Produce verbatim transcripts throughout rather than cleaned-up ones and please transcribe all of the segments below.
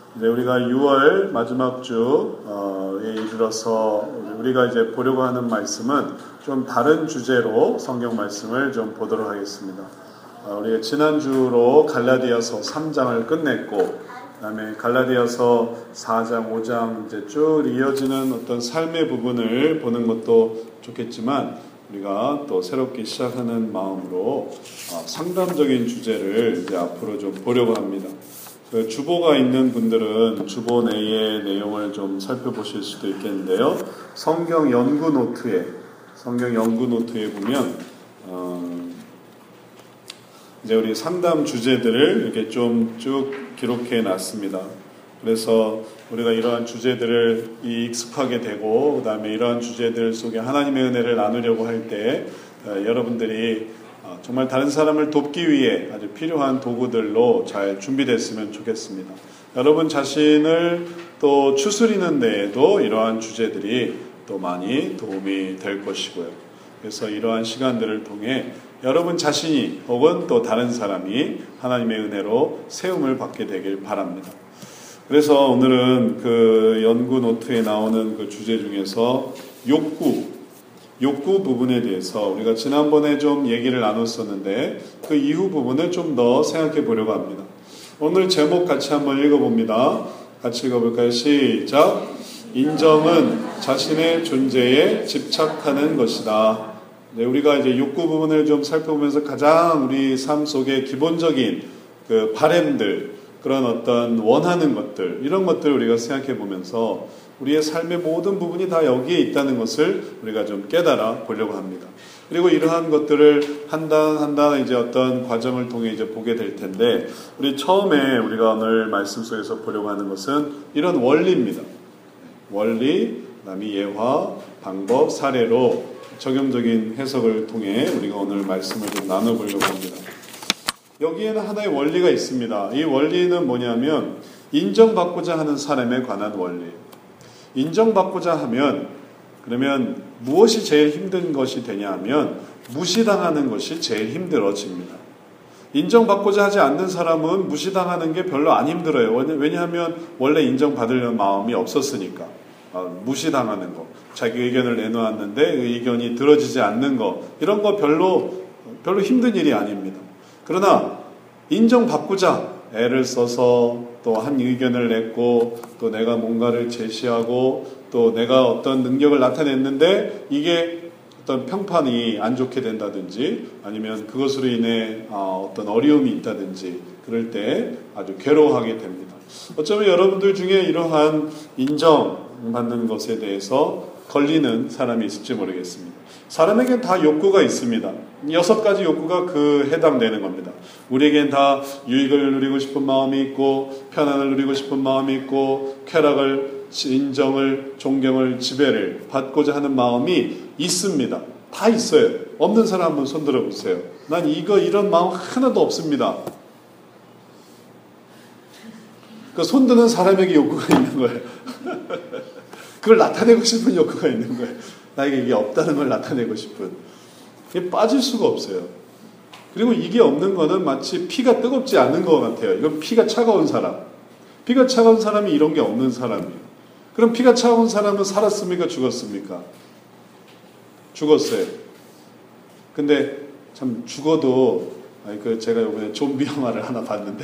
이제 우리가 유월 마지막 주에 이르러서 우리가 이제 보려고 하는 말씀은 좀 다른 주제로 성경 말씀을 좀 보도록 하겠습니다. 우리가 지난주로 갈라디아서 삼 장을 끝냈고, 그 다음에 갈라디아서 사 장, 오 장 이제 쭉 이어지는 어떤 삶의 부분을 보는 것도 좋겠지만, 우리가 또 새롭게 시작하는 마음으로 상담적인 주제를 이제 앞으로 좀 보려고 합니다. 그 주보가 있는 분들은 주보 내의 내용을 좀 살펴보실 수도 있겠는데요. 성경 연구 노트에 성경 연구 노트에 보면 어, 이제 우리 상담 주제들을 이렇게 좀 쭉 기록해 놨습니다. 그래서 우리가 이러한 주제들을 익숙하게 되고, 그 다음에 이러한 주제들 속에 하나님의 은혜를 나누려고 할 때 어, 여러분들이 정말 다른 사람을 돕기 위해 아주 필요한 도구들로 잘 준비됐으면 좋겠습니다. 여러분 자신을 또 추스리는 데에도 이러한 주제들이 또 많이 도움이 될 것이고요. 그래서 이러한 시간들을 통해 여러분 자신이 혹은 또 다른 사람이 하나님의 은혜로 세움을 받게 되길 바랍니다. 그래서 오늘은 그 연구 노트에 나오는 그 주제 중에서 욕구, 욕구 부분에 대해서 우리가 지난번에 좀 얘기를 나눴었는데 그 이후 부분을 좀 더 생각해 보려고 합니다. 오늘 제목 같이 한번 읽어봅니다. 같이 읽어볼까요? 시작! 인정은 자신의 존재에 집착하는 것이다. 네, 우리가 이제 욕구 부분을 좀 살펴보면서 가장 우리 삶 속의 기본적인 그 바램들, 그런 어떤 원하는 것들, 이런 것들을 우리가 생각해 보면서 우리의 삶의 모든 부분이 다 여기에 있다는 것을 우리가 좀 깨달아 보려고 합니다. 그리고 이러한 것들을 한 단 한 단 이제 어떤 과정을 통해 이제 보게 될 텐데, 우리 처음에 우리가 오늘 말씀 속에서 보려고 하는 것은 이런 원리입니다. 원리, 그다음에 예화, 방법, 사례로 적용적인 해석을 통해 우리가 오늘 말씀을 좀 나눠보려고 합니다. 여기에는 하나의 원리가 있습니다. 이 원리는 뭐냐면 인정받고자 하는 사람에 관한 원리예요. 인정받고자 하면, 그러면 무엇이 제일 힘든 것이 되냐 하면 무시당하는 것이 제일 힘들어집니다. 인정받고자 하지 않는 사람은 무시당하는 게 별로 안 힘들어요. 왜냐하면 원래 인정받으려는 마음이 없었으니까. 무시당하는 거, 자기 의견을 내놓았는데 그 의견이 들어지지 않는 거, 이런 거 별로 별로 힘든 일이 아닙니다. 그러나 인정받고자 애를 써서 또 한 의견을 냈고, 또 내가 뭔가를 제시하고, 또 내가 어떤 능력을 나타냈는데 이게 어떤 평판이 안 좋게 된다든지, 아니면 그것으로 인해 어떤 어려움이 있다든지, 그럴 때 아주 괴로워하게 됩니다. 어쩌면 여러분들 중에 이러한 인정받는 것에 대해서 걸리는 사람이 있을지 모르겠습니다. 사람에겐 다 욕구가 있습니다. 여섯 가지 욕구가 그 해당되는 겁니다. 우리에겐 다 유익을 누리고 싶은 마음이 있고, 편안을 누리고 싶은 마음이 있고, 쾌락을, 인정을, 존경을, 지배를 받고자 하는 마음이 있습니다. 다 있어요. 없는 사람 한번 손 들어보세요. 난 이거 이런 마음 하나도 없습니다. 그 손 드는 사람에게 욕구가 있는 거예요. 그걸 나타내고 싶은 욕구가 있는 거예요. 나에게 이게 없다는 걸 나타내고 싶은. 이게 빠질 수가 없어요. 그리고 이게 없는 거는 마치 피가 뜨겁지 않은 것 같아요. 이건 피가 차가운 사람. 피가 차가운 사람이 이런 게 없는 사람이에요. 그럼 피가 차가운 사람은 살았습니까? 죽었습니까? 죽었어요. 근데 참 죽어도, 아니 그 제가 이번에 좀비 영화를 하나 봤는데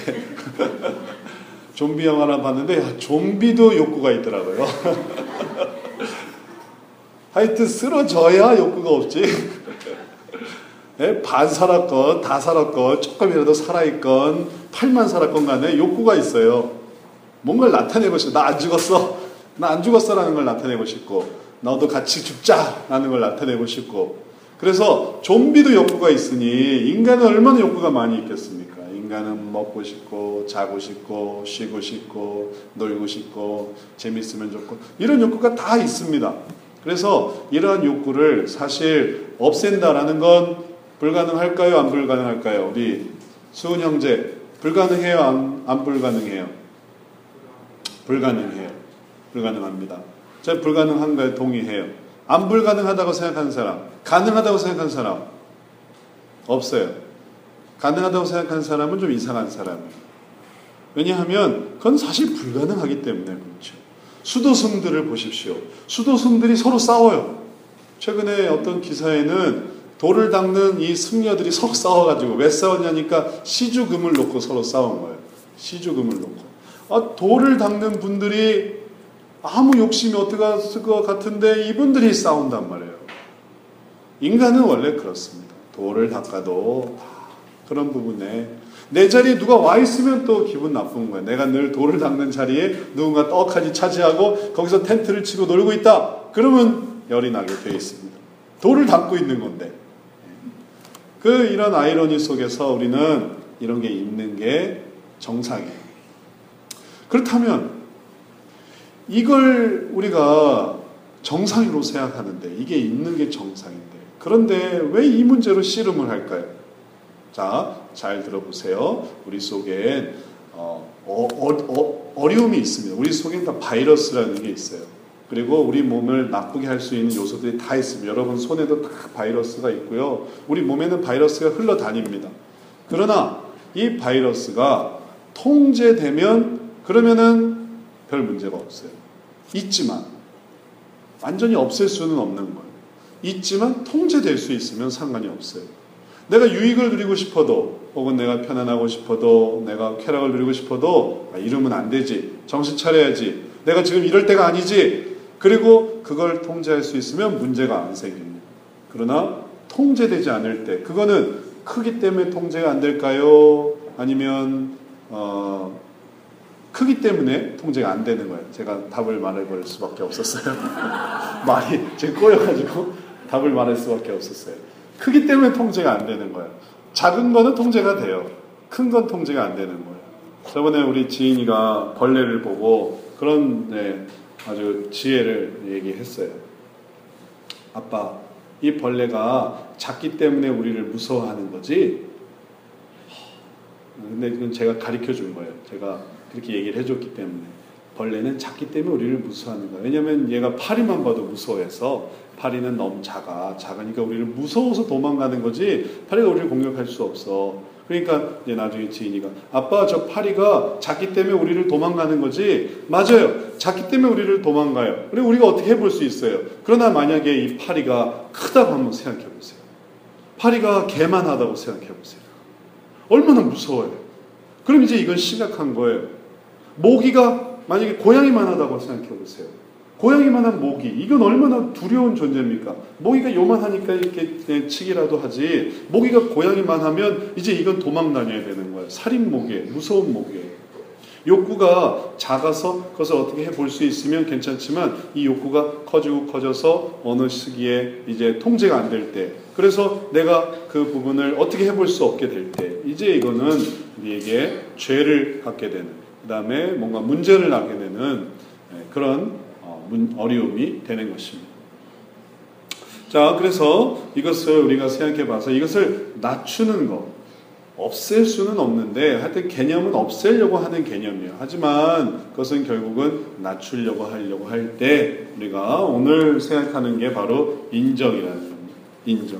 좀비 영화 하나 봤는데 야, 좀비도 욕구가 있더라고요. 하여튼 쓰러져야 욕구가 없지. 네? 반 살았건 다 살았건 조금이라도 살아있건 팔만 살았건 간에 욕구가 있어요. 뭔가를 나타내고 싶어. 나 안 죽었어. 나 안 죽었어라는 걸 나타내고 싶고, 너도 같이 죽자라는 걸 나타내고 싶고. 그래서 좀비도 욕구가 있으니 인간은 얼마나 욕구가 많이 있겠습니까? 인간은 먹고 싶고, 자고 싶고, 쉬고 싶고, 놀고 싶고, 재밌으면 좋고, 이런 욕구가 다 있습니다. 그래서 이러한 욕구를 사실 없앤다라는 건 불가능할까요? 안 불가능할까요? 우리 수은 형제, 불가능해요? 안, 안 불가능해요? 불가능해요. 불가능합니다. 제가 불가능한가요? 동의해요. 안 불가능하다고 생각하는 사람, 가능하다고 생각하는 사람 없어요. 가능하다고 생각하는 사람은 좀 이상한 사람이에요. 왜냐하면 그건 사실 불가능하기 때문에 그렇죠. 수도승들을 보십시오. 수도승들이 서로 싸워요. 최근에 어떤 기사에는 돌을 닦는 이 승려들이 서로 싸워가지고 왜 싸웠냐니까 시주금을 놓고 서로 싸운 거예요. 시주금을 놓고. 아, 돌을 닦는 분들이 아무 욕심이 어떡할 것 같은데 이분들이 싸운단 말이에요. 인간은 원래 그렇습니다. 돌을 닦아도 다 그런 부분에 내 자리에 누가 와 있으면 또 기분 나쁜 거예요. 내가 늘 돌을 닦는 자리에 누군가 떡하니 차지하고 거기서 텐트를 치고 놀고 있다. 그러면 열이 나게 되어 있습니다. 돌을 닦고 있는 건데. 그 이런 아이러니 속에서 우리는 이런 게 있는 게 정상이에요. 그렇다면 이걸 우리가 정상으로 생각하는데 이게 있는 게 정상인데 그런데 왜 이 문제로 씨름을 할까요? 자, 잘 들어보세요. 우리 속엔 어, 어, 어, 어려움이 있습니다. 우리 속엔 다 바이러스라는 게 있어요. 그리고 우리 몸을 나쁘게 할 수 있는 요소들이 다 있습니다. 여러분 손에도 다 바이러스가 있고요. 우리 몸에는 바이러스가 흘러다닙니다. 그러나 이 바이러스가 통제되면 그러면은 별 문제가 없어요. 있지만 완전히 없앨 수는 없는 거예요. 있지만 통제될 수 있으면 상관이 없어요. 내가 유익을 누리고 싶어도 혹은 내가 편안하고 싶어도 내가 쾌락을 누리고 싶어도 아, 이러면 안 되지. 정신 차려야지. 내가 지금 이럴 때가 아니지. 그리고 그걸 통제할 수 있으면 문제가 안 생깁니다. 그러나 통제되지 않을 때 그거는 크기 때문에 통제가 안 될까요? 아니면 어, 크기 때문에 통제가 안 되는 거예요. 제가 답을 말해버릴 수밖에 없었어요. 말이 지금 꼬여가지고 답을 말할 수밖에 없었어요. 크기 때문에 통제가 안 되는 거예요. 작은 거는 통제가 돼요. 큰 건 통제가 안 되는 거예요. 저번에 우리 지인이가 벌레를 보고 그런 네, 아주 지혜를 얘기했어요. 아빠, 이 벌레가 작기 때문에 우리를 무서워하는 거지? 근데 그건 제가 가르쳐 준 거예요. 제가 그렇게 얘기를 해줬기 때문에. 벌레는 작기 때문에 우리를 무서워하는 거예요. 왜냐하면 얘가 파리만 봐도 무서워해서 파리는 너무 작아. 작으니까 우리를 무서워서 도망가는 거지 파리가 우리를 공격할 수 없어. 그러니까 이제 나중에 지인이가 아빠 저 파리가 작기 때문에 우리를 도망가는 거지. 맞아요. 작기 때문에 우리를 도망가요. 그리고 우리가 어떻게 해볼 수 있어요. 그러나 만약에 이 파리가 크다고 한번 생각해 보세요. 파리가 개만하다고 생각해 보세요. 얼마나 무서워요. 그럼 이제 이건 심각한 거예요. 모기가 만약에 고양이만하다고 생각해 보세요. 고양이만한 모기, 이건 얼마나 두려운 존재입니까? 모기가 요만하니까 이렇게 치기라도 하지, 모기가 고양이만 하면 이제 이건 도망 다녀야 되는 거예요. 살인 모기예요. 무서운 모기예요. 욕구가 작아서 그것을 어떻게 해볼 수 있으면 괜찮지만 이 욕구가 커지고 커져서 어느 시기에 이제 통제가 안 될 때, 그래서 내가 그 부분을 어떻게 해볼 수 없게 될 때, 이제 이거는 우리에게 죄를 갖게 되는, 그 다음에 뭔가 문제를 낳게 되는 그런 어려움이 되는 것입니다. 자, 그래서 이것을 우리가 생각해 봐서 이것을 낮추는 것, 없앨 수는 없는데 하여튼 개념은 없애려고 하는 개념이에요. 하지만 그것은 결국은 낮추려고 하려고 할 때 우리가 오늘 생각하는 게 바로 인정이라는 겁니다. 인정.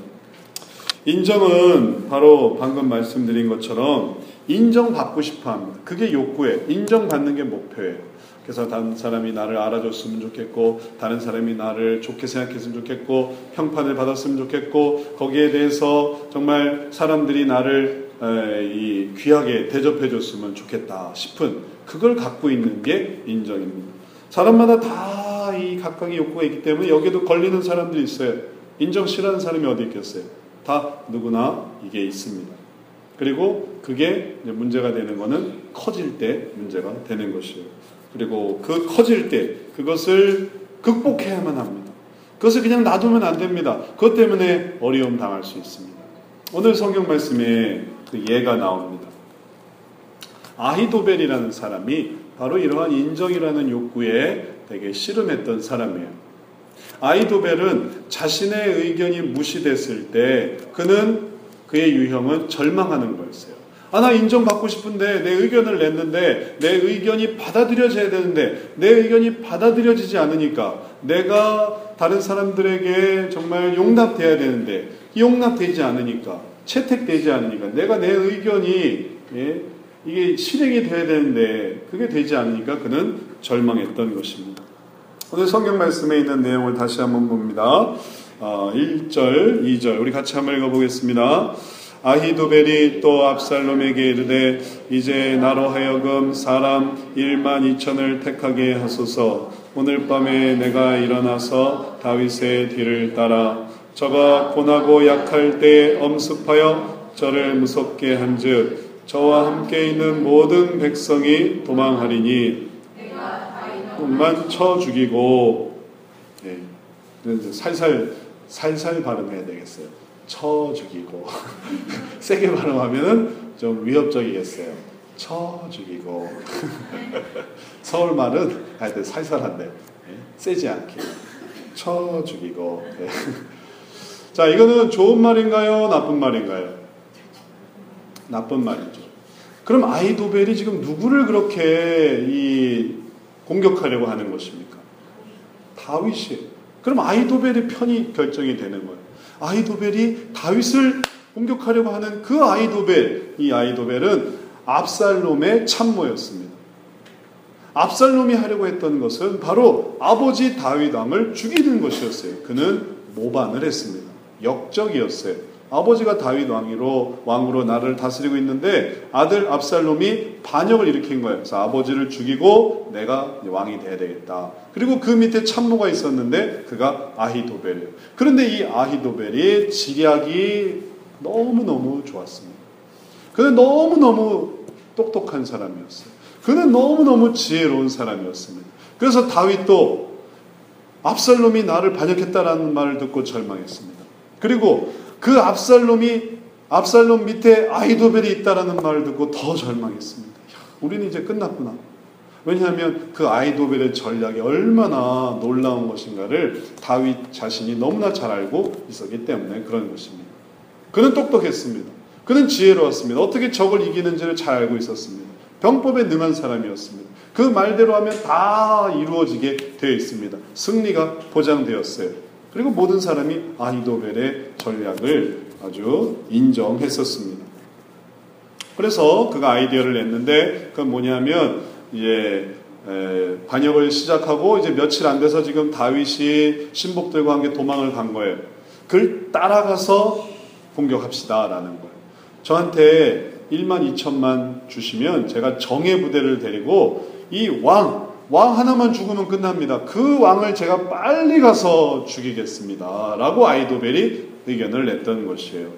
인정은 바로 방금 말씀드린 것처럼 인정받고 싶어 합니다. 그게 욕구예요. 인정받는 게 목표예요. 그래서 다른 사람이 나를 알아줬으면 좋겠고, 다른 사람이 나를 좋게 생각했으면 좋겠고, 평판을 받았으면 좋겠고, 거기에 대해서 정말 사람들이 나를 이 귀하게 대접해줬으면 좋겠다 싶은 그걸 갖고 있는 게 인정입니다. 사람마다 다 이 각각의 욕구가 있기 때문에 여기에도 걸리는 사람들이 있어요. 인정 싫어하는 사람이 어디 있겠어요? 다 누구나 이게 있습니다. 그리고 그게 문제가 되는 거는 커질 때 문제가 되는 것이에요. 그리고 그 커질 때 그것을 극복해야만 합니다. 그것을 그냥 놔두면 안 됩니다. 그것 때문에 어려움 당할 수 있습니다. 오늘 성경 말씀에 그 예가 나옵니다. 아히도벨이라는 사람이 바로 이러한 인정이라는 욕구에 되게 씨름했던 사람이에요. 아히도벨은 자신의 의견이 무시됐을 때 그는 그의 유형은 절망하는 거였어요. 아, 나 인정받고 싶은데 내 의견을 냈는데 내 의견이 받아들여져야 되는데 내 의견이 받아들여지지 않으니까 내가 다른 사람들에게 정말 용납돼야 되는데 용납되지 않으니까 채택되지 않으니까 내가 내 의견이 예, 이게 실행이 돼야 되는데 그게 되지 않으니까 그는 절망했던 것입니다. 오늘 성경 말씀에 있는 내용을 다시 한번 봅니다. 어, 일 절, 이 절 우리 같이 한번 읽어보겠습니다. 아히도벨이 또 압살롬에게 이르되 이제 나로 하여금 사람 일만 이천을 택하게 하소서. 오늘 밤에 내가 일어나서 다윗의 뒤를 따라 저가 고나고 약할 때 엄습하여 저를 무섭게 한즉 저와 함께 있는 모든 백성이 도망하리니 만 쳐 죽이고, 네, 살살 살살 발음해야 되겠어요. 쳐 죽이고 세게 발음하면은 좀 위협적이겠어요. 쳐 죽이고 서울 말은 하여튼 살살한데 네, 세지 않게 쳐 죽이고. 네. 자, 이거는 좋은 말인가요? 나쁜 말인가요? 나쁜 말이죠. 그럼 아히도벨이 지금 누구를 그렇게 이 공격하려고 하는 것입니까? 다윗이에요. 그럼 아히도벨의 편이 결정이 되는 거예요. 아히도벨이 다윗을 공격하려고 하는 그 아히도벨, 이 아히도벨은 압살롬의 참모였습니다. 압살롬이 하려고 했던 것은 바로 아버지 다윗 왕을 죽이는 것이었어요. 그는 모반을 했습니다. 역적이었어요. 아버지가 다윗 왕으로 왕으로 나라를 다스리고 있는데 아들 압살롬이 반역을 일으킨 거예요. 그래서 아버지를 죽이고 내가 왕이 돼야 되겠다. 그리고 그 밑에 참모가 있었는데 그가 아히도벨이에요. 그런데 이 아히도벨이 지략이 너무너무 좋았습니다. 그는 너무너무 똑똑한 사람이었어요. 그는 너무너무 지혜로운 사람이었습니다. 그래서 다윗도 압살롬이 나를 반역했다라는 말을 듣고 절망했습니다. 그리고 그 압살롬이 압살롬 밑에 아히도벨이 있다라는 말을 듣고 더 절망했습니다. 야, 우리는 이제 끝났구나. 왜냐하면 그 아히도벨의 전략이 얼마나 놀라운 것인가를 다윗 자신이 너무나 잘 알고 있었기 때문에 그런 것입니다. 그는 똑똑했습니다. 그는 지혜로웠습니다. 어떻게 적을 이기는지를 잘 알고 있었습니다. 병법에 능한 사람이었습니다. 그 말대로 하면 다 이루어지게 되어 있습니다. 승리가 보장되었어요. 그리고 모든 사람이 아히도벨의 전략을 아주 인정했었습니다. 그래서 그가 아이디어를 냈는데 그건 뭐냐면 이제 에, 반역을 시작하고 이제 며칠 안 돼서 지금 다윗이 신복들과 함께 도망을 간 거예요. 그걸 따라가서 공격합시다라는 거예요. 저한테 일만 이천만 주시면 제가 정예 부대를 데리고 이 왕, 왕 하나만 죽으면 끝납니다. 그 왕을 제가 빨리 가서 죽이겠습니다. 라고 아히도벨이 의견을 냈던 것이에요.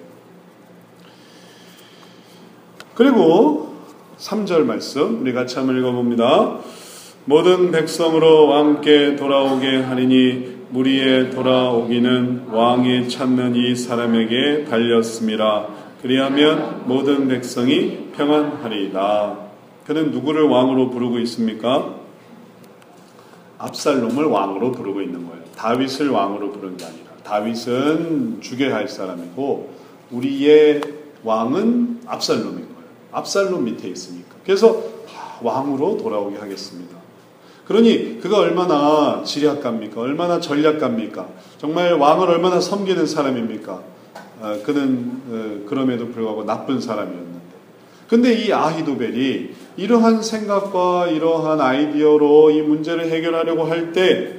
그리고 삼 절 말씀 우리 같이 한번 읽어봅니다. 모든 백성으로 왕께 돌아오게 하리니 무리에 돌아오기는 왕이 찾는 이 사람에게 달렸습니다. 그리하면 모든 백성이 평안하리이다. 그는 누구를 왕으로 부르고 있습니까? 압살롬을 왕으로 부르고 있는 거예요. 다윗을 왕으로 부르는 게 아니라 다윗은 죽여야 할 사람이고 우리의 왕은 압살롬인 거예요. 압살롬 밑에 있으니까. 그래서 왕으로 돌아오게 하겠습니다. 그러니 그가 얼마나 지략가입니까? 얼마나 전략가입니까? 정말 왕을 얼마나 섬기는 사람입니까? 어, 그는 어, 그럼에도 불구하고 나쁜 사람이었는데. 근데 이 아히도벨이 이러한 생각과 이러한 아이디어로 이 문제를 해결하려고 할 때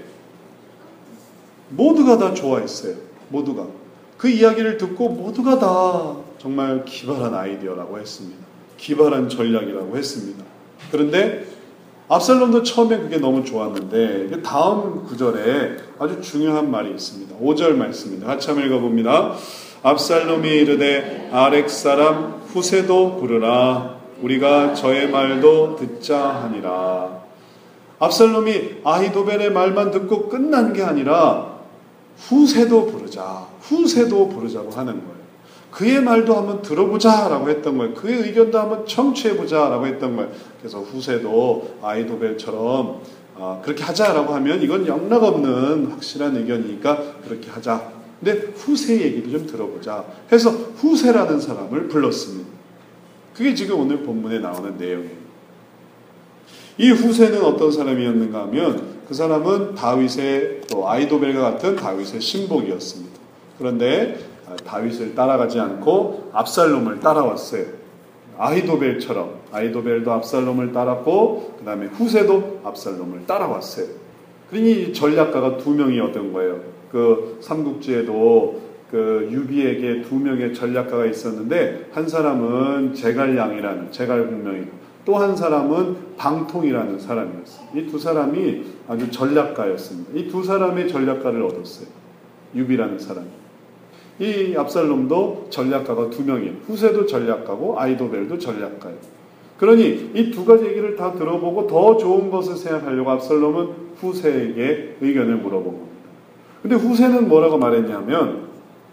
모두가 다 좋아했어요. 모두가. 그 이야기를 듣고 모두가 다 정말 기발한 아이디어라고 했습니다. 기발한 전략이라고 했습니다. 그런데 압살롬도 처음에 그게 너무 좋았는데 다음 구절에 아주 중요한 말이 있습니다. 오 절 말씀입니다. 같이 한번 읽어봅니다. 압살롬이 이르되 아렉 사람 후세도 부르라. 우리가 저의 말도 듣자 하니라. 압살롬이 아히도벨의 말만 듣고 끝난 게 아니라 후세도 부르자. 후세도 부르자고 하는 거예요. 그의 말도 한번 들어보자라고 했던 거예요. 그의 의견도 한번 청취해보자라고 했던 거예요. 그래서 후세도 아히도벨처럼 어, 그렇게 하자라고 하면 이건 영락없는 확실한 의견이니까 그렇게 하자. 근데 후세 얘기도 좀 들어보자 해서 후세라는 사람을 불렀습니다. 그게 지금 오늘 본문에 나오는 내용이에요. 이 후세는 어떤 사람이었는가 하면 그 사람은 다윗의 또 아히도벨과 같은 다윗의 신복이었습니다. 그런데 다윗을 따라가지 않고 압살롬을 따라왔어요. 아히도벨처럼 아히도벨도 압살롬을 따랐고 그 다음에 후세도 압살롬을 따라왔어요. 그러니 전략가가 두 명이었던 거예요. 그 삼국지에도 그 유비에게 두 명의 전략가가 있었는데 한 사람은 제갈량이라는 제갈공명이고 또 한 사람은 방통이라는 사람이었어요. 이 두 사람이 아주 전략가였습니다. 이 두 사람의 전략가를 얻었어요. 유비라는 사람이. 이 압살롬도 전략가가 두 명이에요. 후세도 전략가고 아히도벨도 전략가예요. 그러니 이 두 가지 얘기를 다 들어보고 더 좋은 것을 생각하려고 압살롬은 후세에게 의견을 물어본 겁니다. 근데 후세는 뭐라고 말했냐면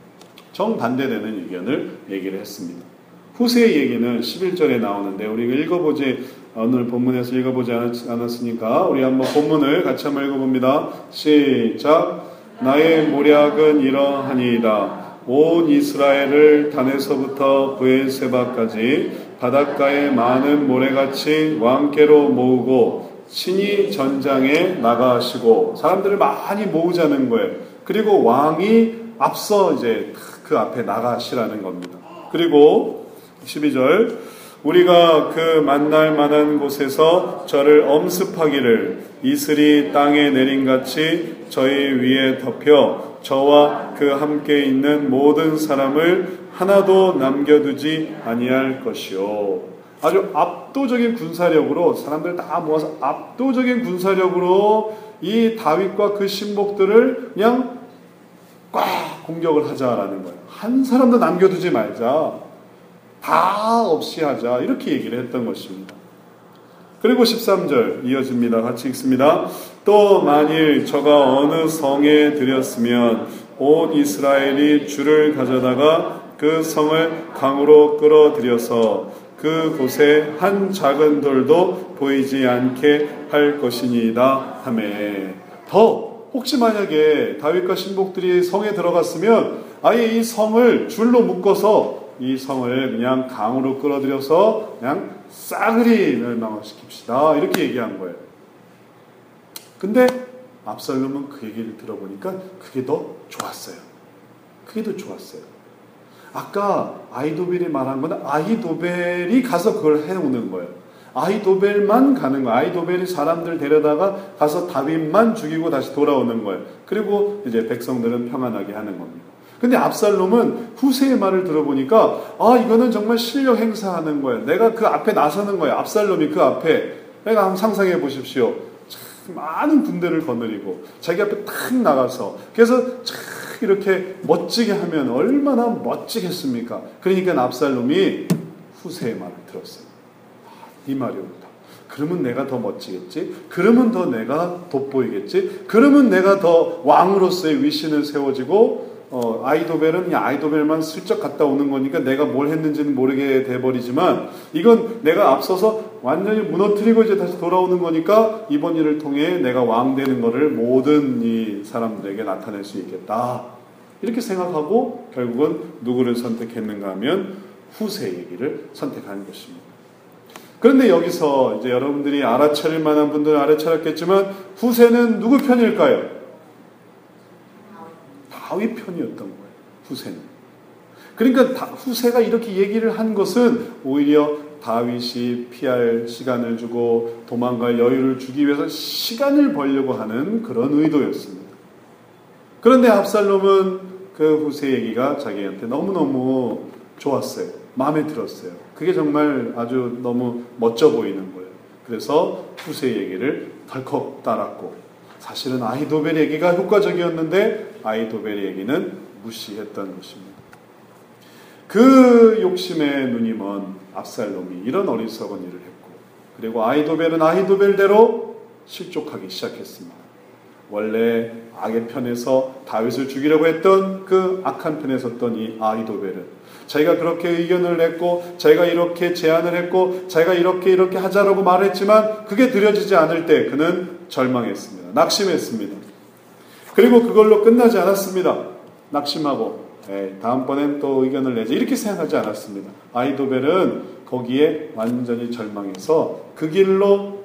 정반대되는 의견을 얘기를 했습니다. 후세의 얘기는 십일 절에 나오는데 우리가 읽어보지 오늘 본문에서 읽어보지 않았으니까 우리 한번 본문을 같이 한번 읽어봅니다. 시작. 나의 모략은 이러하니이다. 온 이스라엘을 단에서부터 브엘세바까지 바닷가에 많은 모래같이 왕께로 모으고 친히 전장에 나가시고 사람들을 많이 모으자는 거예요. 그리고 왕이 앞서 이제 그 앞에 나가시라는 겁니다. 그리고 십이 절 우리가 그 만날 만한 곳에서 저를 엄습하기를 이슬이 땅에 내린같이 저희 위에 덮여 저와 그 함께 있는 모든 사람을 하나도 남겨두지 아니할 것이요. 아주 압도적인 군사력으로 사람들 다 모아서 압도적인 군사력으로 이 다윗과 그 신복들을 그냥 꽉 공격을 하자라는 거예요. 한 사람도 남겨두지 말자. 다 없이 하자. 이렇게 얘기를 했던 것입니다. 그리고 십삼 절 이어집니다. 같이 읽습니다. 또 만일 저가 어느 성에 들였으면 온 이스라엘이 줄을 가져다가 그 성을 강으로 끌어들여서 그 곳에 한 작은 돌도 보이지 않게 할 것이니이다 하매. 더 혹시 만약에 다윗과 신복들이 성에 들어갔으면 아예 이 성을 줄로 묶어서 이 성을 그냥 강으로 끌어들여서 그냥 싸그리 멸망시킵시다. 이렇게 얘기한 거예요. 근데 압살롬은 그 얘기를 들어보니까 그게 더 좋았어요. 그게 더 좋았어요. 아까 아히도벨이 말한 건 아히도벨이 가서 그걸 해오는 거예요. 아히도벨만 가는 거예요. 아히도벨이 사람들 데려다가 가서 다윗만 죽이고 다시 돌아오는 거예요. 그리고 이제 백성들은 평안하게 하는 겁니다. 근데 압살롬은 후세의 말을 들어보니까 아 이거는 정말 실력 행사하는 거예요. 내가 그 앞에 나서는 거예요. 압살롬이 그 앞에 내가 한번 상상해 보십시오. 참 많은 군대를 거느리고 자기 앞에 탁 나가서 그래서 참 이렇게 멋지게 하면 얼마나 멋지겠습니까? 그러니까 압살롬이 후세의 말을 들었어요. 아, 이 말이 옳다. 그러면 내가 더 멋지겠지? 그러면 더 내가 돋보이겠지? 그러면 내가 더 왕으로서의 위신을 세워지고 어, 아히도벨은 그냥 아히도벨만 슬쩍 갔다 오는 거니까 내가 뭘 했는지는 모르게 돼버리지만 이건 내가 앞서서 완전히 무너뜨리고 이제 다시 돌아오는 거니까 이번 일을 통해 내가 왕 되는 거를 모든 이 사람들에게 나타낼 수 있겠다. 이렇게 생각하고 결국은 누구를 선택했는가 하면 후세 얘기를 선택한 것입니다. 그런데 여기서 이제 여러분들이 알아차릴 만한 분들은 알아차렸겠지만 후세는 누구 편일까요? 다윗 편이었던 거예요. 후세는. 그러니까 후세가 이렇게 얘기를 한 것은 오히려 다윗이 피할 시간을 주고 도망갈 여유를 주기 위해서 시간을 벌려고 하는 그런 의도였습니다. 그런데 압살롬은 그 후세 얘기가 자기한테 너무너무 좋았어요. 마음에 들었어요. 그게 정말 아주 너무 멋져 보이는 거예요. 그래서 후세 얘기를 덜컥 따랐고 사실은 아히도벨 얘기가 효과적이었는데 아히도벨 얘기는 무시했던 것입니다. 그 욕심에 눈이 먼 압살롬이 이런 어리석은 일을 했고 그리고 아히도벨은 아히도벨대로 실족하기 시작했습니다. 원래 악의 편에서 다윗을 죽이려고 했던 그 악한 편에 섰던 이 아히도벨은 자기가 그렇게 의견을 냈고 자기가 이렇게 제안을 했고 자기가 이렇게 이렇게 하자라고 말했지만 그게 들여지지 않을 때 그는 절망했습니다. 낙심했습니다. 그리고 그걸로 끝나지 않았습니다. 낙심하고 에이, 다음번엔 또 의견을 내지 이렇게 생각하지 않았습니다. 아히도벨은 거기에 완전히 절망해서 그 길로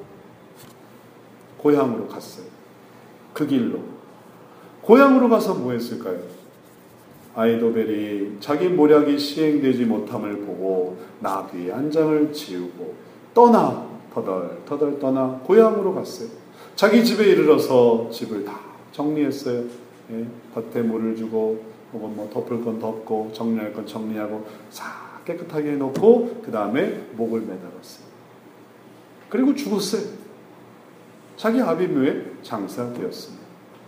고향으로 갔어요. 그 길로 고향으로 가서 뭐 했을까요? 아이도벨이 자기 모략이 시행되지 못함을 보고 나귀의 한 장을 지우고 떠나 터덜 터덜 떠나 고향으로 갔어요. 자기 집에 이르러서 집을 다 정리했어요. 예, 겉에 물을 주고 혹은 뭐 덮을 건 덮고 정리할 건 정리하고 싹 깨끗하게 해놓고 그 다음에 목을 매달았어요. 그리고 죽었어요. 자기 아비묘에 장사되었습니다.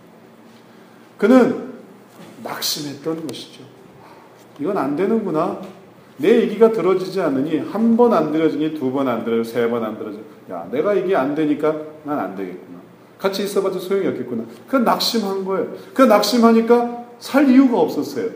그는 낙심했던 것이죠. 이건 안 되는구나. 내 얘기가 들어지지 않으니 한 번 안 들어지니 두 번 안 들어지니 세 번 안 들어지니 야 내가 이게 안 되니까 난 안 되겠구나. 같이 있어봐도 소용이 없겠구나. 그 낙심한 거예요. 그 낙심하니까 살 이유가 없었어요.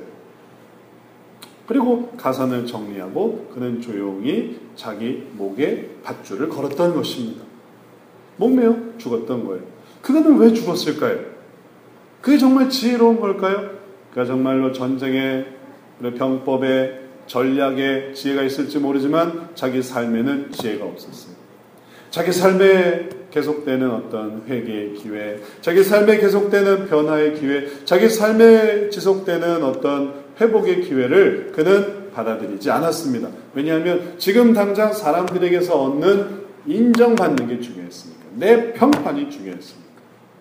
그리고 가산을 정리하고 그는 조용히 자기 목에 밧줄을 걸었던 것입니다. 목매어 죽었던 거예요. 그거는 왜 죽었을까요? 그게 정말 지혜로운 걸까요? 그가 정말로 전쟁에 병법에 전략에 지혜가 있을지 모르지만 자기 삶에는 지혜가 없었어요. 자기 삶에 계속되는 어떤 회개의 기회, 자기 삶에 계속되는 변화의 기회, 자기 삶에 지속되는 어떤 회복의 기회를 그는 받아들이지 않았습니다. 왜냐하면 지금 당장 사람들에게서 얻는 인정받는 게 중요했으니까. 내 평판이 중요했습니다.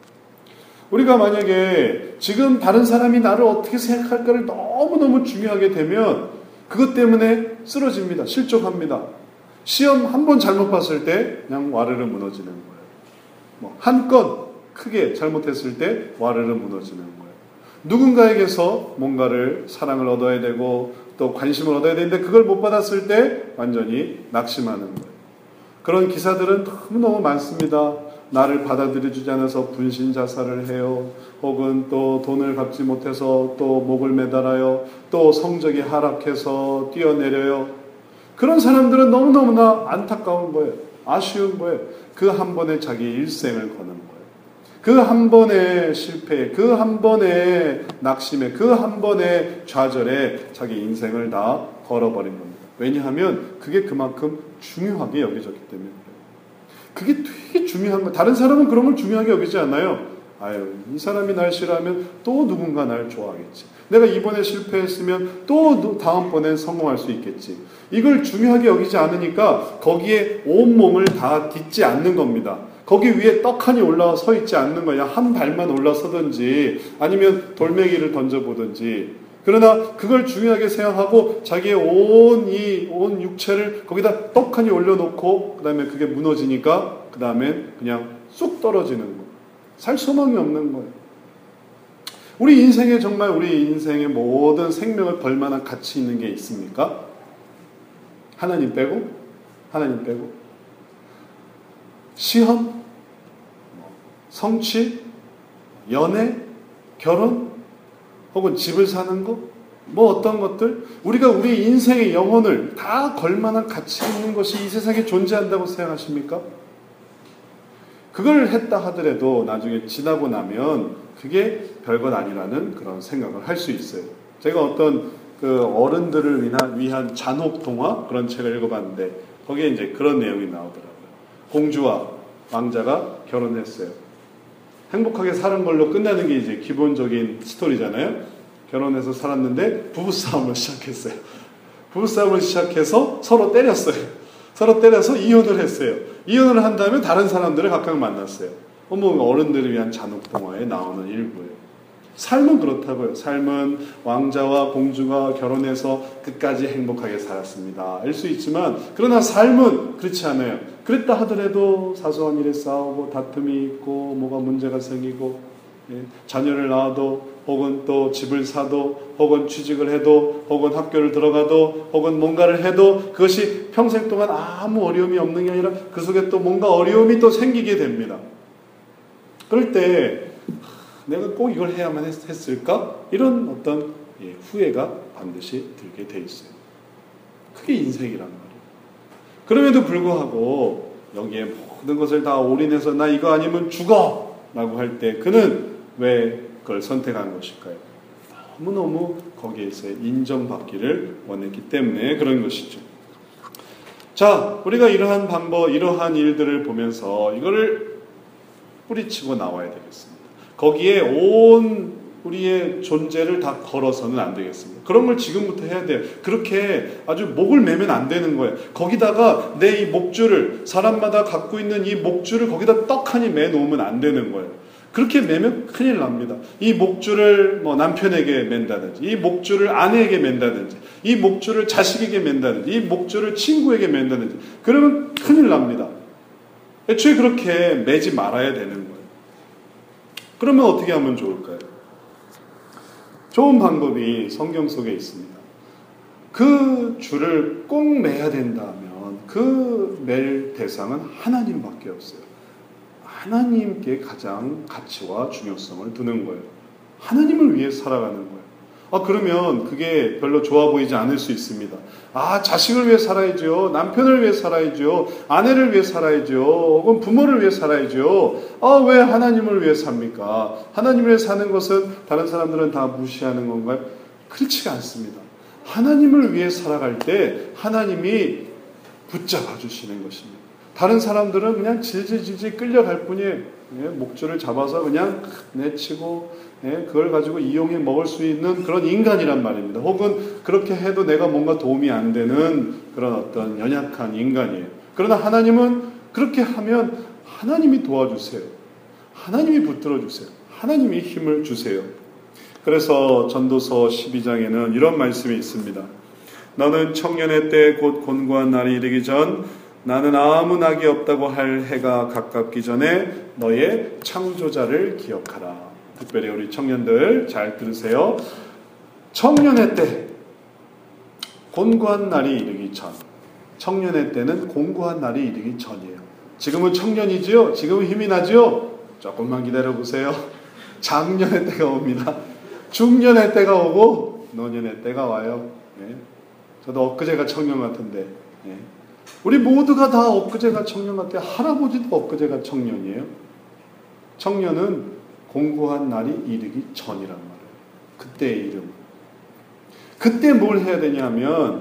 우리가 만약에 지금 다른 사람이 나를 어떻게 생각할까를 너무너무 중요하게 되면 그것 때문에 쓰러집니다. 실족합니다. 시험 한 번 잘못 봤을 때 그냥 와르르 무너지는 거예요. 뭐 한 건 크게 잘못했을 때 와르르 무너지는 거예요. 누군가에게서 뭔가를 사랑을 얻어야 되고 또 관심을 얻어야 되는데 그걸 못 받았을 때 완전히 낙심하는 거예요. 그런 기사들은 너무너무 많습니다. 나를 받아들여주지 않아서 분신 자살을 해요. 혹은 또 돈을 갚지 못해서 또 목을 매달아요. 또 성적이 하락해서 뛰어내려요. 그런 사람들은 너무너무나 안타까운 거예요. 아쉬운 거예요. 그 한 번에 자기 일생을 거는 거예요. 그 한 번의 실패에, 그 한 번의 낙심에, 그 한 번의 좌절에 자기 인생을 다 걸어버린 겁니다. 왜냐하면 그게 그만큼 중요하게 여겨졌기 때문에 그게 되게 중요한 거예요. 다른 사람은 그런 걸 중요하게 여기지 않아요. 아유, 이 사람이 날 싫어하면 또 누군가 날 좋아하겠지. 내가 이번에 실패했으면 또 다음번엔 성공할 수 있겠지. 이걸 중요하게 여기지 않으니까 거기에 온몸을 다 딛지 않는 겁니다. 거기 위에 떡하니 올라와 서 있지 않는 거야. 한 발만 올라서든지 아니면 돌멩이를 던져보든지. 그러나 그걸 중요하게 생각하고 자기의 온 이 온 육체를 거기다 떡하니 올려놓고 그 다음에 그게 무너지니까 그 다음엔 그냥 쑥 떨어지는 거예요. 살 소망이 없는 거예요. 우리 인생에 정말 우리 인생의 모든 생명을 걸 만한 가치 있는 게 있습니까? 하나님 빼고? 하나님 빼고? 시험? 성취? 연애? 결혼? 혹은 집을 사는 거? 뭐 어떤 것들? 우리가 우리 인생의 영혼을 다 걸만한 가치 있는 것이 이 세상에 존재한다고 생각하십니까? 그걸 했다 하더라도 나중에 지나고 나면 그게 별것 아니라는 그런 생각을 할 수 있어요. 제가 어떤 그 어른들을 위한, 위한 잔혹 동화 그런 책을 읽어봤는데 거기에 이제 그런 내용이 나오더라고요. 공주와 왕자가 결혼했어요. 행복하게 사는 걸로 끝나는 게 이제 기본적인 스토리잖아요. 결혼해서 살았는데 부부싸움을 시작했어요. 부부싸움을 시작해서 서로 때렸어요. 서로 때려서 이혼을 했어요. 이혼을 한 다음에 다른 사람들을 각각 만났어요. 어머, 어른들을 위한 잔혹 동화에 나오는 일부예요. 삶은 그렇다고요. 삶은 왕자와 공주가 결혼해서 끝까지 행복하게 살았습니다. 알 수 있지만 그러나 삶은 그렇지 않아요. 그랬다 하더라도 사소한 일에 싸우고 다툼이 있고 뭐가 문제가 생기고 예, 자녀를 낳아도 혹은 또 집을 사도 혹은 취직을 해도 혹은 학교를 들어가도 혹은 뭔가를 해도 그것이 평생 동안 아무 어려움이 없는 게 아니라 그 속에 또 뭔가 어려움이 또 생기게 됩니다. 그럴 때 내가 꼭 이걸 해야만 했을까? 이런 어떤 후회가 반드시 들게 돼 있어요. 그게 인생이란 말이에요. 그럼에도 불구하고 여기에 모든 것을 다 올인해서 나 이거 아니면 죽어! 라고 할 때 그는 왜 그걸 선택한 것일까요? 너무너무 거기에서 인정받기를 원했기 때문에 그런 것이죠. 자, 우리가 이러한 방법, 이러한 일들을 보면서 이거를 뿌리치고 나와야 되겠습니다. 거기에 온 우리의 존재를 다 걸어서는 안 되겠습니다. 그런 걸 지금부터 해야 돼요. 그렇게 아주 목을 매면 안 되는 거예요. 거기다가 내 이 목줄을, 사람마다 갖고 있는 이 목줄을 거기다 떡하니 매놓으면 안 되는 거예요. 그렇게 매면 큰일 납니다. 이 목줄을 뭐 남편에게 맨다든지, 이 목줄을 아내에게 맨다든지, 이 목줄을 자식에게 맨다든지, 이 목줄을 친구에게 맨다든지, 그러면 큰일 납니다. 애초에 그렇게 매지 말아야 되는 거예요. 그러면 어떻게 하면 좋을까요? 좋은 방법이 성경 속에 있습니다. 그 줄을 꼭 매야 된다면 그 맬 대상은 하나님밖에 없어요. 하나님께 가장 가치와 중요성을 두는 거예요. 하나님을 위해 살아가는 거예요. 아, 그러면 그게 별로 좋아 보이지 않을 수 있습니다. 아, 자식을 위해 살아야죠. 남편을 위해 살아야죠. 아내를 위해 살아야죠. 혹은 부모를 위해 살아야죠. 아, 왜 하나님을 위해 삽니까? 하나님을 위해 사는 것은 다른 사람들은 다 무시하는 건가요? 그렇지가 않습니다. 하나님을 위해 살아갈 때 하나님이 붙잡아 주시는 것입니다. 다른 사람들은 그냥 질질질질 끌려갈 뿐이에요. 예, 목줄을 잡아서 그냥 내치고, 예, 그걸 가지고 이용해 먹을 수 있는 그런 인간이란 말입니다. 혹은 그렇게 해도 내가 뭔가 도움이 안 되는 그런 어떤 연약한 인간이에요. 그러나 하나님은 그렇게 하면 하나님이 도와주세요. 하나님이 붙들어 주세요. 하나님이 힘을 주세요. 그래서 전도서 십이 장에는 이런 말씀이 있습니다. 너는 청년의 때 곧 곤고한 날이 이르기 전 나는 아무 낙이 없다고 할 해가 가깝기 전에 너의 창조자를 기억하라. 특별히 우리 청년들 잘 들으세요. 청년의 때, 곤고한 날이 이르기 전. 청년의 때는 곤고한 날이 이르기 전이에요. 지금은 청년이지요? 지금은 힘이 나지요? 조금만 기다려보세요. 장년의 때가 옵니다. 중년의 때가 오고 노년의 때가 와요. 네. 저도 엊그제가 청년 같은데, 네. 우리 모두가 다 엊그제가 청년 같아요. 할아버지도 엊그제가 청년이에요. 청년은 공고한 날이 이르기 전이란 말이에요. 그때의 이름. 그때 뭘 해야 되냐면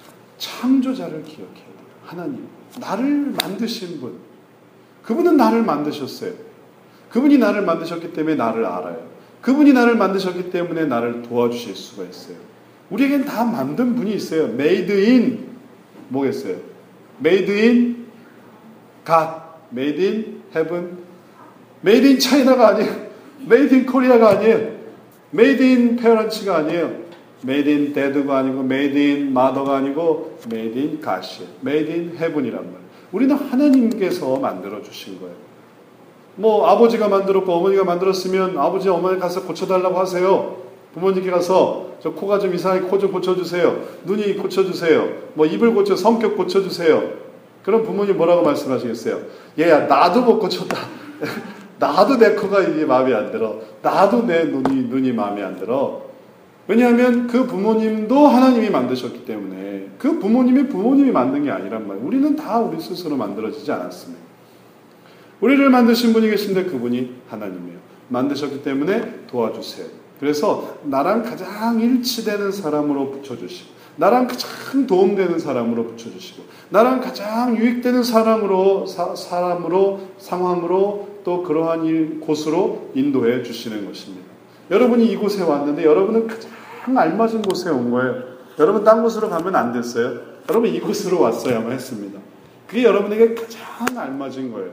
창조자를 기억해야 돼요. 하나님. 나를 만드신 분. 그분은 나를 만드셨어요. 그분이 나를 만드셨기 때문에 나를 알아요. 그분이 나를 만드셨기 때문에 나를 도와주실 수가 있어요. 우리에겐 다 만든 분이 있어요. Made in 뭐겠어요? Made in God, Made in Heaven, Made in China가 아니에요. Made in Korea가 아니에요. Made in Parents가 아니에요. Made in Dad가 아니고 Made in Mother가 아니고 Made in God이에요. Made in Heaven이란 말이에요. 우리는 하나님께서 만들어 주신 거예요. 뭐 아버지가 만들었고 어머니가 만들었으면 아버지 어머니 가서 고쳐달라고 하세요. 부모님께 가서 저 코가 좀 이상하게 코 좀 고쳐주세요. 눈이 고쳐주세요. 뭐 입을 고쳐 성격 고쳐주세요. 그럼 부모님 뭐라고 말씀하시겠어요? 얘야 나도 못 고쳤다. 나도 내 코가 이게 마음에 안 들어. 나도 내 눈이 눈이 마음에 안 들어. 왜냐하면 그 부모님도 하나님이 만드셨기 때문에 그 부모님이 부모님이 만든 게 아니란 말이에요. 우리는 다 우리 스스로 만들어지지 않았습니다. 우리를 만드신 분이 계신데 그분이 하나님이에요. 만드셨기 때문에 도와주세요. 그래서 나랑 가장 일치되는 사람으로 붙여주시고 나랑 가장 도움되는 사람으로 붙여주시고 나랑 가장 유익되는 사람으로 사, 사람으로 상황으로 또 그러한 일, 곳으로 인도해 주시는 것입니다. 여러분이 이곳에 왔는데 여러분은 가장 알맞은 곳에 온 거예요. 여러분 딴 곳으로 가면 안 됐어요. 여러분 이곳으로 왔어야만 했습니다. 그게 여러분에게 가장 알맞은 거예요.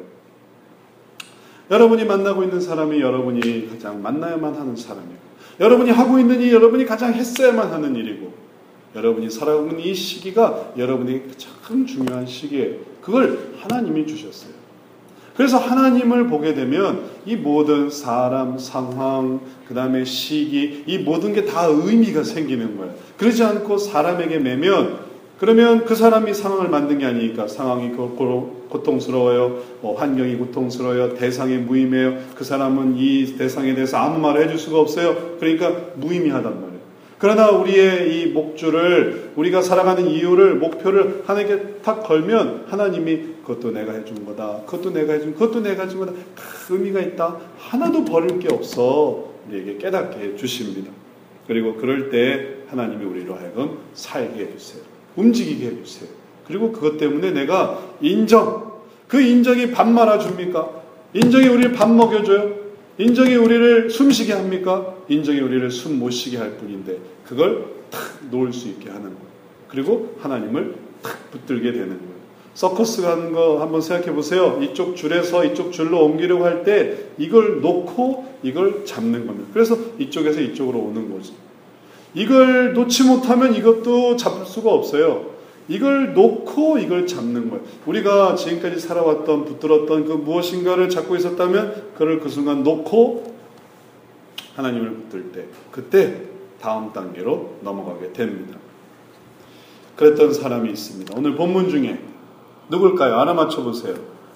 여러분이 만나고 있는 사람이 여러분이 가장 만나야만 하는 사람이고 여러분이 하고 있는 일 여러분이 가장 했어야만 하는 일이고 여러분이 살아가고 있는 이 시기가 여러분에게 가장 중요한 시기예요. 그걸 하나님이 주셨어요. 그래서 하나님을 보게 되면 이 모든 사람, 상황, 그 다음에 시기 이 모든 게 다 의미가 생기는 거예요. 그러지 않고 사람에게 매면 그러면 그 사람이 상황을 만든 게 아니니까 상황이 고통스러워요. 뭐 환경이 고통스러워요. 대상이 무의미해요. 그 사람은 이 대상에 대해서 아무 말을 해줄 수가 없어요. 그러니까 무의미하단 말이에요. 그러나 우리의 이 목줄을 우리가 살아가는 이유를 목표를 하나님께 탁 걸면 하나님이 그것도 내가 해준 거다. 그것도 내가 해준 그것도 내가 해준 거다. 의미가 있다. 하나도 버릴 게 없어. 우리에게 깨닫게 해주십니다. 그리고 그럴 때 하나님이 우리로 하여금 살게 해주세요. 움직이게 해주세요. 그리고 그것 때문에 내가 인정, 그 인정이 밥 말아줍니까? 인정이 우리를 밥 먹여줘요? 인정이 우리를 숨쉬게 합니까? 인정이 우리를 숨 못 쉬게 할 뿐인데 그걸 탁 놓을 수 있게 하는 거예요. 그리고 하나님을 탁 붙들게 되는 거예요. 서커스 가는 거 한번 생각해 보세요. 이쪽 줄에서 이쪽 줄로 옮기려고 할 때 이걸 놓고 이걸 잡는 겁니다. 그래서 이쪽에서 이쪽으로 오는 거죠. 이걸 놓지 못하면 이것도 잡을 수가 없어요. 이걸 놓고 이걸 잡는 거예요. 우리가 지금까지 살아왔던 붙들었던 그 무엇인가를 잡고 있었다면 그걸 그 순간 놓고 하나님을 붙들 때 그때 다음 단계로 넘어가게 됩니다. 그랬던 사람이 있습니다. 오늘 본문 중에 누굴까요? 하나 맞춰보세요.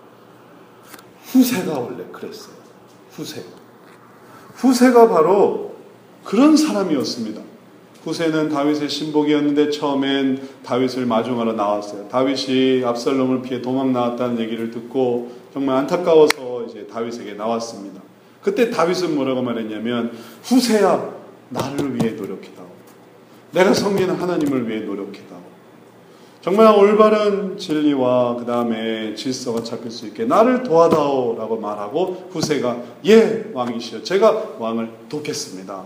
후세가 원래 그랬어요. 후세. 후세가 바로 그런 사람이었습니다. 후세는 다윗의 신복이었는데 처음엔 다윗을 마중하러 나왔어요. 다윗이 압살롬을 피해 도망 나왔다는 얘기를 듣고 정말 안타까워서 이제 다윗에게 나왔습니다. 그때 다윗은 뭐라고 말했냐면 후세야 나를 위해 노력해다오. 내가 섬기는 하나님을 위해 노력해다오. 정말 올바른 진리와 그 다음에 질서가 잡힐 수 있게 나를 도와다오 라고 말하고 후세가 예 왕이시여 제가 왕을 돕겠습니다.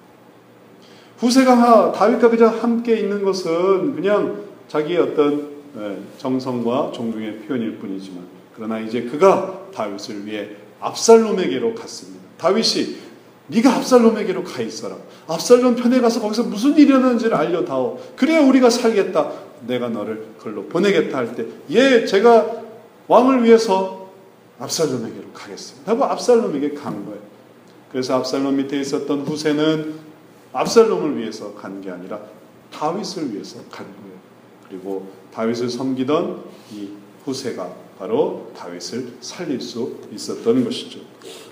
후세가 다윗과 그냥 함께 있는 것은 그냥 자기의 어떤 정성과 존경의 표현일 뿐이지만 그러나 이제 그가 다윗을 위해 압살롬에게로 갔습니다. 다윗이 네가 압살롬에게로 가 있어라. 압살롬 편에 가서 거기서 무슨 일이 일어나는지를 알려다오. 그래야 우리가 살겠다. 내가 너를 그걸로 보내겠다 할 때 예 제가 왕을 위해서 압살롬에게로 가겠습니다 하고 압살롬에게 간 거예요. 그래서 압살롬 밑에 있었던 후세는 압살롬을 위해서 간 게 아니라 다윗을 위해서 간 거예요. 그리고 다윗을 섬기던 이 후세가 바로 다윗을 살릴 수 있었던 것이죠.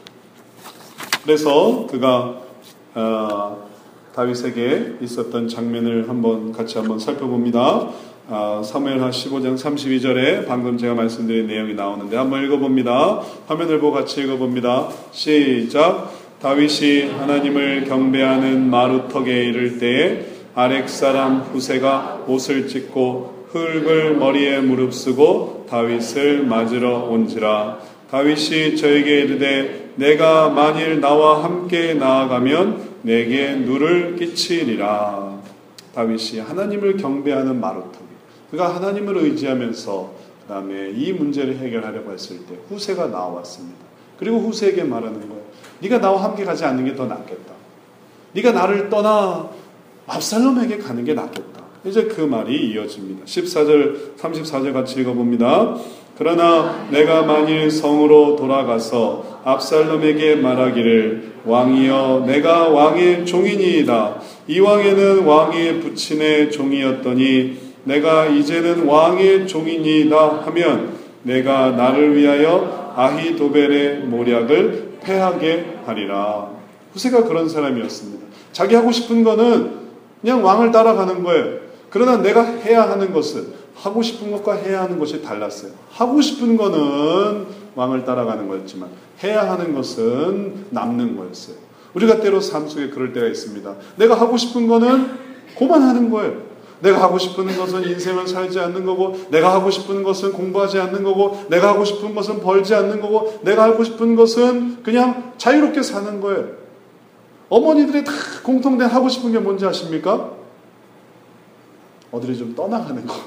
그래서 그가 어, 다윗에게 있었던 장면을 한번 같이 한번 살펴봅니다. 아, 사무엘하 십오 장 삼십이 절에 방금 제가 말씀드린 내용이 나오는데 한번 읽어봅니다. 화면을 보고 같이 읽어봅니다. 시작. 다윗이 하나님을 경배하는 마루턱에 이를 때에 아렉 사람 후세가 옷을 찢고 흙을 머리에 무릅쓰고 다윗을 맞으러 온지라. 다윗이 저에게 이르되 내가 만일 나와 함께 나아가면 내게 누를 끼치리라. 다윗이 하나님을 경배하는 마루턱. 그가 하나님을 의지하면서 그 다음에 이 문제를 해결하려고 했을 때 후세가 나왔습니다. 그리고 후세에게 말하는 거예요. 네가 나와 함께 가지 않는 게 더 낫겠다. 네가 나를 떠나 압살롬에게 가는 게 낫겠다. 이제 그 말이 이어집니다. 십사 절 삼십사 절 같이 읽어봅니다. 그러나 내가 만일 성으로 돌아가서 압살롬에게 말하기를 왕이여 내가 왕의 종이니이다. 이왕에는 왕의 부친의 종이었더니 내가 이제는 왕의 종이니이다 하면 내가 나를 위하여 아히도벨의 모략을 패하게 하리라. 후세가 그런 사람이었습니다. 자기 하고 싶은 거는 그냥 왕을 따라가는 거예요. 그러나 내가 해야 하는 것은 하고 싶은 것과 해야 하는 것이 달랐어요. 하고 싶은 거는 왕을 따라가는 거였지만 해야 하는 것은 남는 거였어요. 우리가 때로 삶 속에 그럴 때가 있습니다. 내가 하고 싶은 거는 그만하는 거예요. 내가 하고 싶은 것은 인생을 살지 않는 거고, 내가 하고 싶은 것은 공부하지 않는 거고, 내가 하고 싶은 것은 벌지 않는 거고, 내가 하고 싶은 것은 그냥 자유롭게 사는 거예요. 어머니들이 다 공통된 하고 싶은 게 뭔지 아십니까? 어디를 좀 떠나가는 거.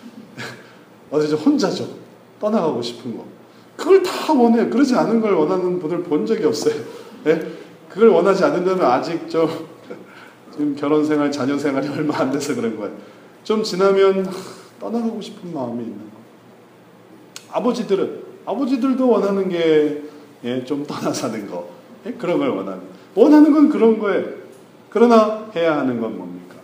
어디 좀 혼자 좀 떠나가고 싶은 거. 그걸 다 원해요. 그러지 않은 걸 원하는 분을 본 적이 없어요. 네? 그걸 원하지 않는다면 아직 좀 지금 결혼 생활, 자녀 생활이 얼마 안 돼서 그런 거예요. 좀 지나면 떠나가고 싶은 마음이 있는 거. 아버지들은 아버지들도 원하는 게 좀 떠나 사는 거. 예? 그런 걸 원하는 원하는 건 그런 거예요. 그러나 해야 하는 건 뭡니까?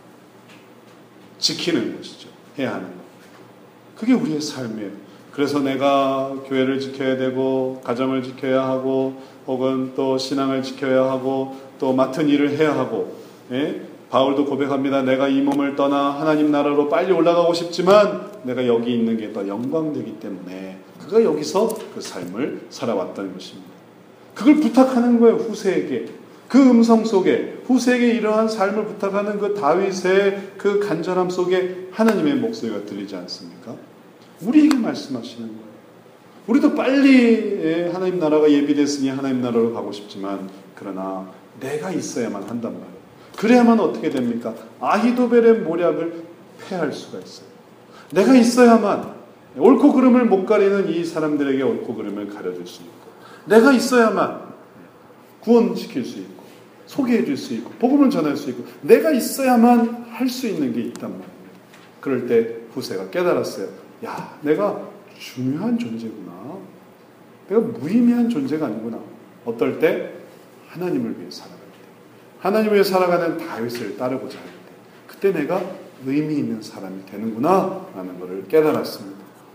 지키는 것이죠. 해야 하는 거. 그게 우리의 삶이에요. 그래서 내가 교회를 지켜야 되고 가정을 지켜야 하고 혹은 또 신앙을 지켜야 하고 또 맡은 일을 해야 하고 예? 바울도 고백합니다. 내가 이 몸을 떠나 하나님 나라로 빨리 올라가고 싶지만 내가 여기 있는 게 더 영광되기 때문에 그가 여기서 그 삶을 살아왔다는 것입니다. 그걸 부탁하는 거예요. 후세에게. 그 음성 속에 후세에게 이러한 삶을 부탁하는 그 다윗의 그 간절함 속에 하나님의 목소리가 들리지 않습니까? 우리에게 말씀하시는 거예요. 우리도 빨리 하나님 나라가 예비됐으니 하나님 나라로 가고 싶지만 그러나 내가 있어야만 한단 말이에요. 그래야만 어떻게 됩니까? 아히도벨의 모략을 패할 수가 있어요. 내가 있어야만 옳고 그름을 못 가리는 이 사람들에게 옳고 그름을 가려줄 수 있고, 내가 있어야만 구원시킬 수 있고 소개해 줄 수 있고 복음을 전할 수 있고, 내가 있어야만 할 수 있는 게 있단 말이에요. 그럴 때 후세가 깨달았어요. 야, 내가 중요한 존재구나. 내가 무의미한 존재가 아니구나. 어떨 때? 하나님을 위해 살아갈 때. 하나님을 위해 살아가는 다윗을 따르고자 할 때. 그때 내가 의미 있는 사람이 되는구나 라는 것을 깨달았습니다.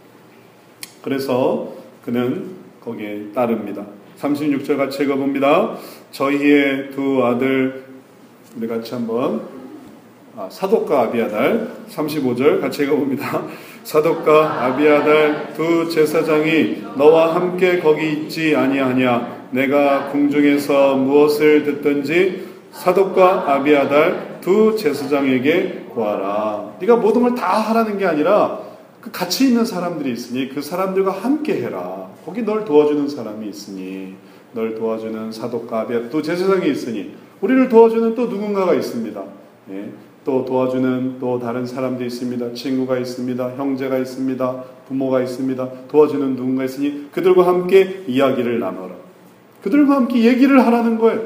그래서 그는 거기에 따릅니다. 삼십육 절 같이 읽어봅니다. 저희의 두 아들, 우리 같이 한번 아, 사독과 아비아달. 삼십오 절 같이 읽어봅니다. 사독과 아비아달 두 제사장이 너와 함께 거기 있지 아니하냐. 내가 궁중에서 무엇을 듣든지 사독과 아비아달 두 제사장에게 구하라. 네가 모든 걸 다 하라는 게 아니라 그 같이 있는 사람들이 있으니 그 사람들과 함께 해라. 거기 널 도와주는 사람이 있으니, 널 도와주는 사독과 아비아달 또 제사장이 있으니, 우리를 도와주는 또 누군가가 있습니다. 예. 또 도와주는 또 다른 사람들이 있습니다. 친구가 있습니다. 형제가 있습니다. 부모가 있습니다. 도와주는 누군가 있으니 그들과 함께 이야기를 나눠라. 그들과 함께 얘기를 하라는 거예요.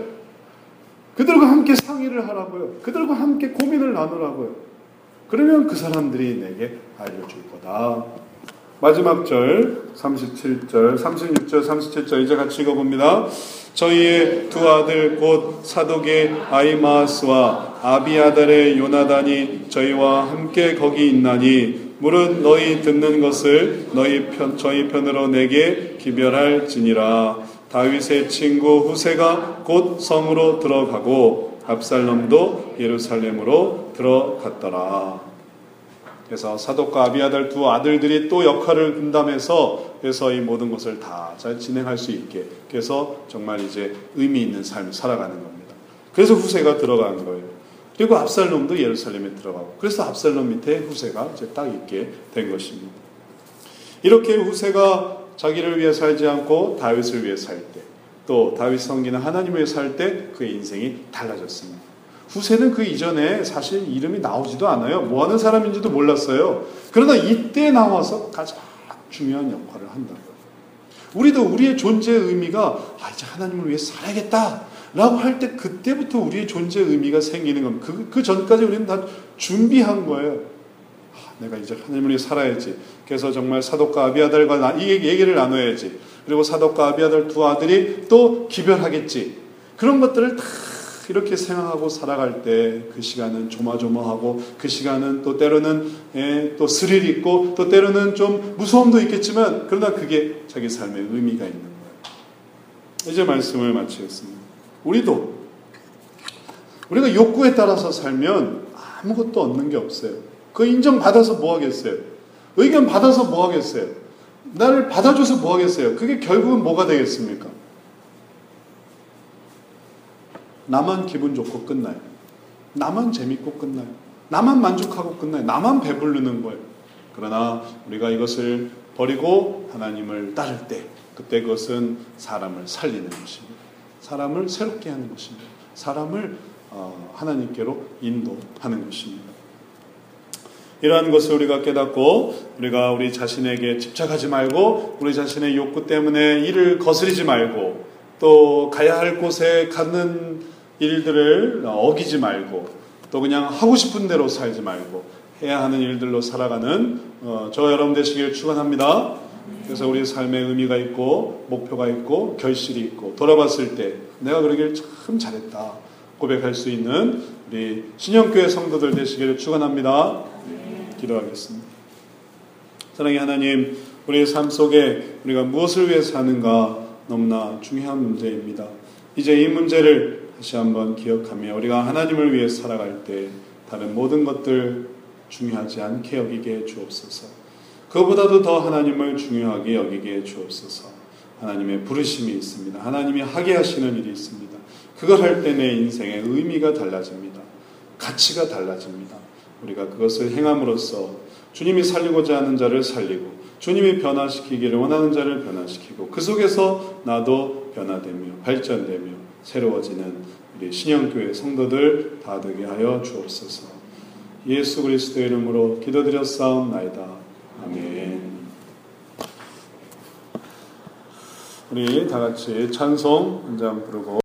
그들과 함께 상의를 하라고요. 그들과 함께 고민을 나누라고요. 그러면 그 사람들이 내게 알려줄 거다. 마지막 절 삼십칠 절, 삼십육 절, 삼십칠 절 이제 같이 읽어봅니다. 저희의 두 아들 곧 사독의 아히마아스와 아비아달의 요나단이 저희와 함께 거기 있나니 물은 너희 듣는 것을 너희 편, 저희 편으로 내게 기별할지니라. 다윗의 친구 후세가 곧 성으로 들어가고 압살롬도 예루살렘으로 들어갔더라. 그래서 사독과 아비아달 두 아들들이 또 역할을 분담해서 그래서 이 모든 것을 다 잘 진행할 수 있게, 그래서 정말 이제 의미 있는 삶을 살아가는 겁니다. 그래서 후세가 들어간 거예요. 그리고 압살롬도 예루살렘에 들어가고, 그래서 압살롬 밑에 후세가 이제 딱 있게 된 것입니다. 이렇게 후세가 자기를 위해 살지 않고 다윗을 위해 살 때, 또 다윗 섬기는 하나님을 위해 살 때 그의 인생이 달라졌습니다. 후세는 그 이전에 사실 이름이 나오지도 않아요. 뭐 하는 사람인지도 몰랐어요. 그러나 이때 나와서 가장 중요한 역할을 한다고요. 우리도 우리의 존재의 의미가 아, 이제 하나님을 위해 살아야겠다 라고 할 때 그때부터 우리의 존재의 의미가 생기는 겁니다. 그, 그 전까지 우리는 다 준비한 거예요. 아, 내가 이제 하나님을 위해 살아야지. 그래서 정말 사독과 아비아달과 나, 이 얘기를 나눠야지. 그리고 사독과 아비아달 두 아들이 또 기별하겠지. 그런 것들을 다 이렇게 생각하고 살아갈 때 그 시간은 조마조마하고, 그 시간은 또 때로는 예, 또 스릴 있고, 또 때로는 좀 무서움도 있겠지만, 그러나 그게 자기 삶의 의미가 있는 거예요. 이제 말씀을 마치겠습니다. 우리도 우리가 욕구에 따라서 살면 아무것도 얻는 게 없어요. 그 인정받아서 뭐 하겠어요? 의견 받아서 뭐 하겠어요? 나를 받아줘서 뭐 하겠어요? 그게 결국은 뭐가 되겠습니까? 나만 기분 좋고 끝나요. 나만 재밌고 끝나요. 나만 만족하고 끝나요. 나만 배부르는 거예요. 그러나 우리가 이것을 버리고 하나님을 따를 때, 그때 그것은 사람을 살리는 것입니다. 사람을 새롭게 하는 것입니다. 사람을 어, 하나님께로 인도하는 것입니다. 이러한 것을 우리가 깨닫고 우리가 우리 자신에게 집착하지 말고, 우리 자신의 욕구 때문에 일을 거스리지 말고, 또 가야 할 곳에 가는 일들을 어기지 말고, 또 그냥 하고 싶은 대로 살지 말고 해야 하는 일들로 살아가는 어, 저 여러분 되시길 축원합니다. 그래서 우리 삶에 의미가 있고 목표가 있고 결실이 있고, 돌아봤을 때 내가 그러길 참 잘했다 고백할 수 있는 우리 신영교회 성도들 되시기를 축원합니다. 기도하겠습니다. 사랑의 하나님, 우리의 삶 속에 우리가 무엇을 위해 사는가 너무나 중요한 문제입니다. 이제 이 문제를 다시 한번 기억하며 우리가 하나님을 위해 살아갈 때 다른 모든 것들 중요하지 않게 여기게 주옵소서. 그보다도 더 하나님을 중요하게 여기게 주옵소서. 하나님의 부르심이 있습니다. 하나님이 하게 하시는 일이 있습니다. 그걸 할 때 내 인생의 의미가 달라집니다. 가치가 달라집니다. 우리가 그것을 행함으로써 주님이 살리고자 하는 자를 살리고 주님이 변화시키기를 원하는 자를 변화시키고 그 속에서 나도 변화되며 발전되며 새로워지는 우리 신영교회 성도들 다 되게 하여 주옵소서. 예수 그리스도의 이름으로 기도드렸사옵나이다. 아멘. 우리 다 같이 찬송 한 장 부르고